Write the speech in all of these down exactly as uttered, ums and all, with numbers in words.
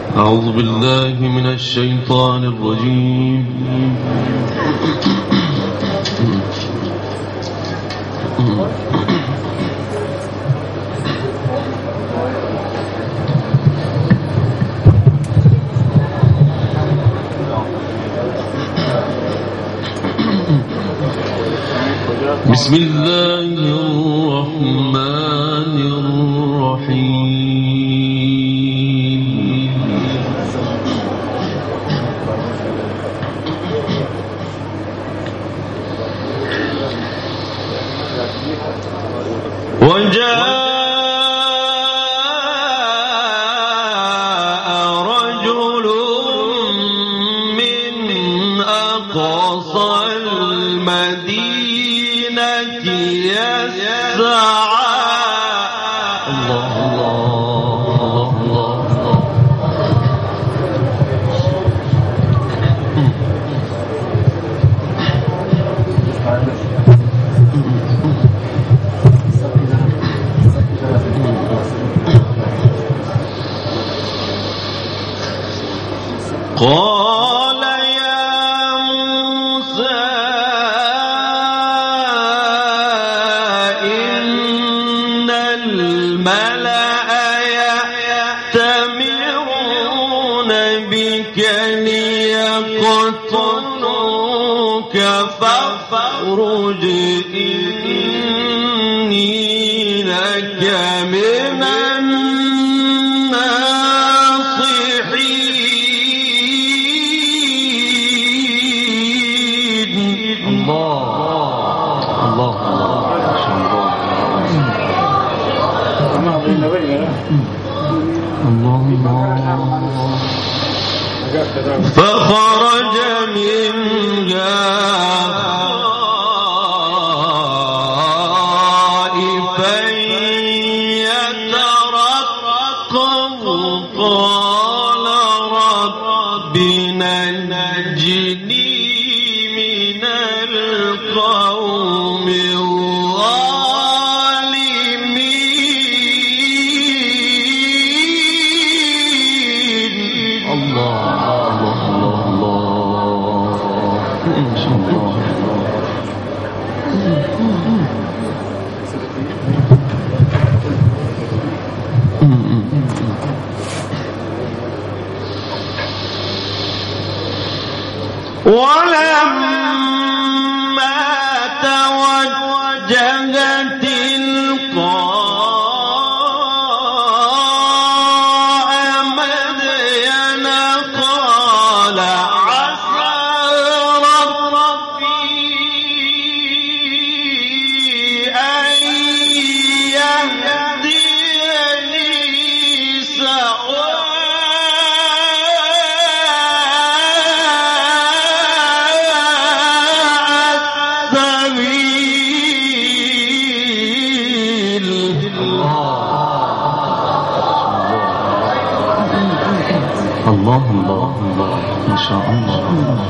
أعوذ بالله من الشيطان الرجيم. بسم الله الرحمن الرحيم. وجاء رجل من أقصى المدينة يسعى. الله الله الله قال يا موسى إن الملأ يأتمرون بك ليقتلوك فاخرج إني لك من فخرج منها خائفا يترقب قال رب نجني من القوم الظالمين. ولما توجه تلقاء مدين قال عسى ربي أن يهديني سواء الله الله الله ما شاء الله.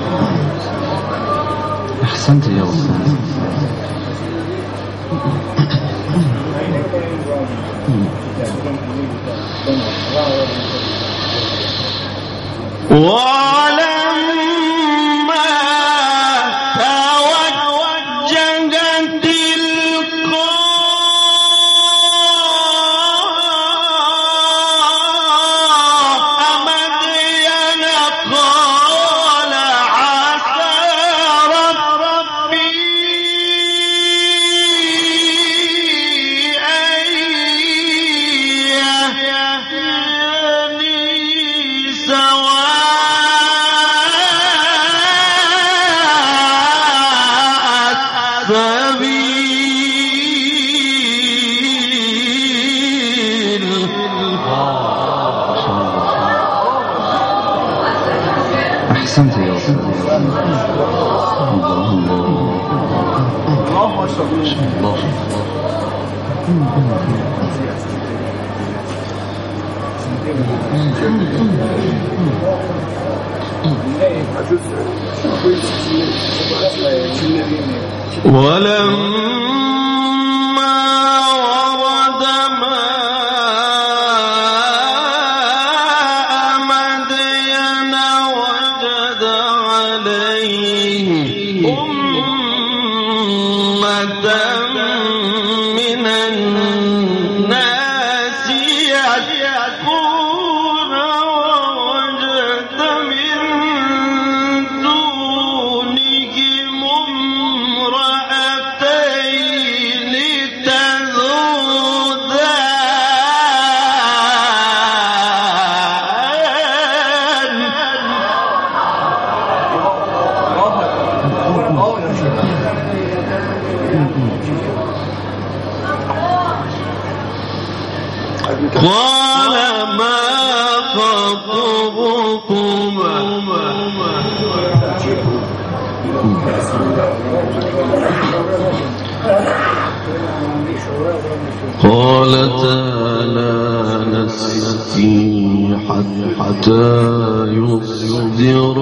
أحسنت يا أستاذ. ولما توجه تلقاء مدين قال عسى ربي أن يهديني سواء السبيل. أحسنت يا أستاذ. الله الله ما شاء الله. ولما ورد ماء خطبكما قالتا لا نسقي حتى يصدر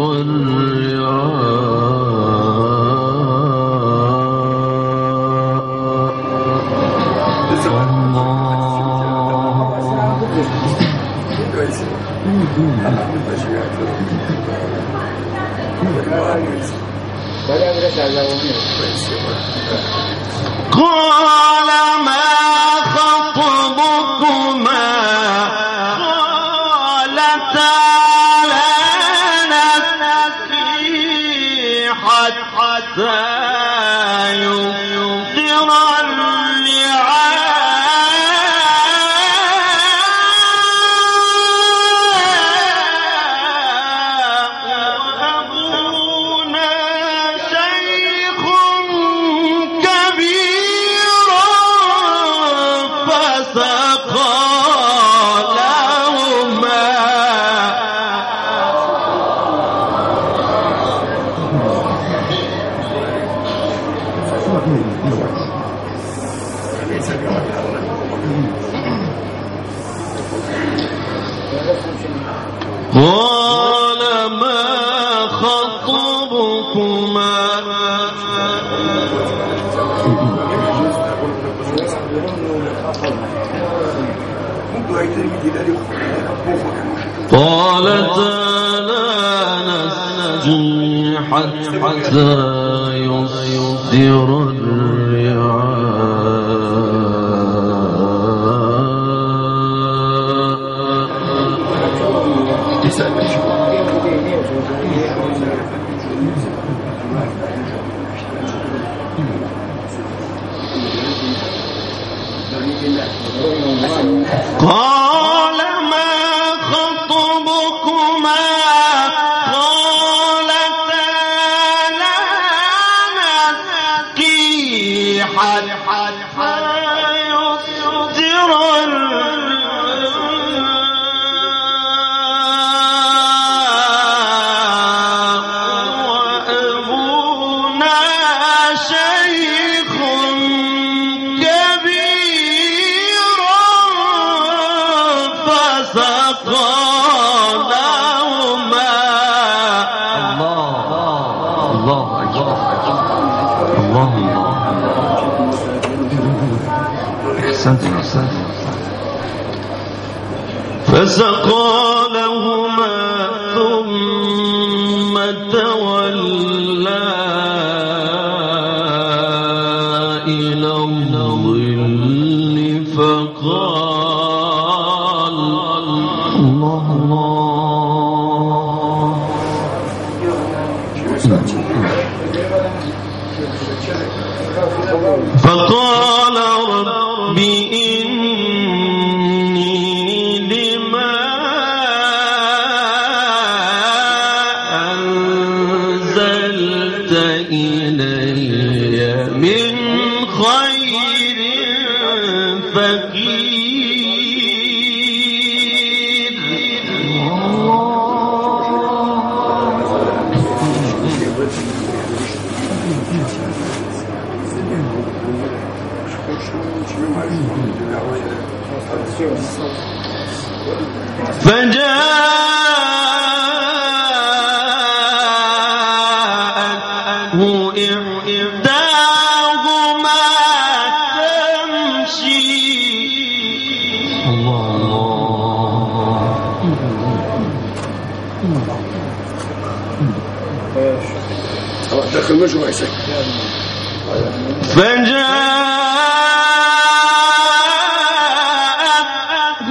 قال ما خطبكما قالتا لا نسقي حتى يصدر قال ما خطبكما قالتا لا نسقي حتى يصدر قال ما خطبكما قالتا لا نسقي حتى يصدر وأبونا شيخ كبير فسقى لهما الله الله أحسنت أحسنت فسقى لهما ثم تولى إلى الظل فقال الله فقال رب إني لما أنزلت إلي من خير فقير فجاءته إحداهما تمشي دخل مجموعة عيسى فجاءته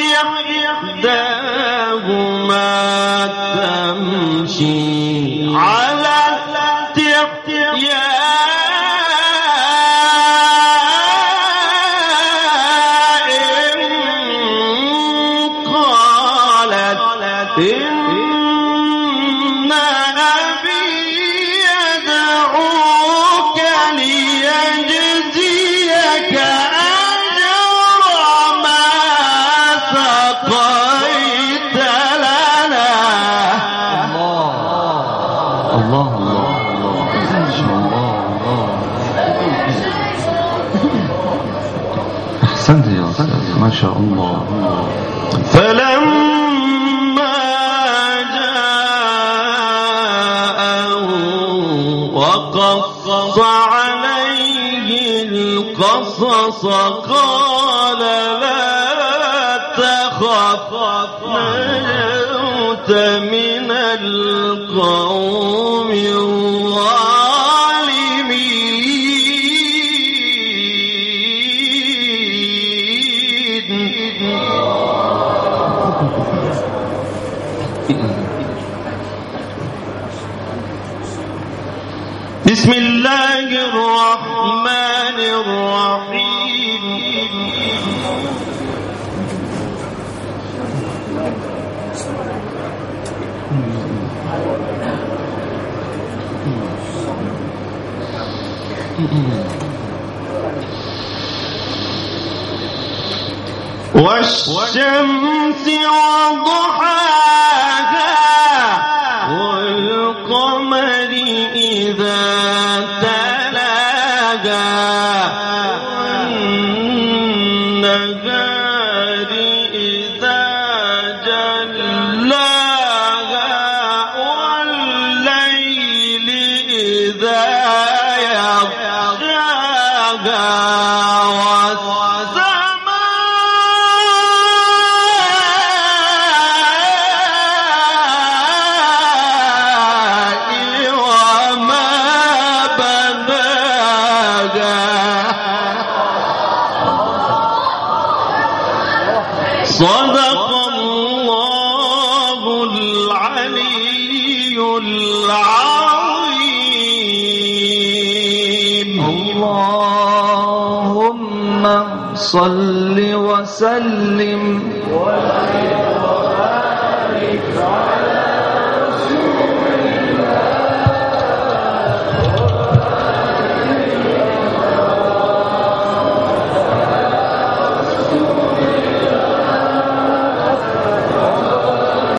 إحداهما تمشي على قالت إن أبي يدعوك ليجزيك أجر ما سقيت له شاء الله. فلما جاءه وقص عليه القصص قال لا تخف نجوت من القوم بسم الله الرحمن الرحيم. والشمس وضحاها والقمر إذا تلاها والنهار إذا جلاها والليل إذا يغشاها صدق الله العلي العظيم. اللهم صل وسلم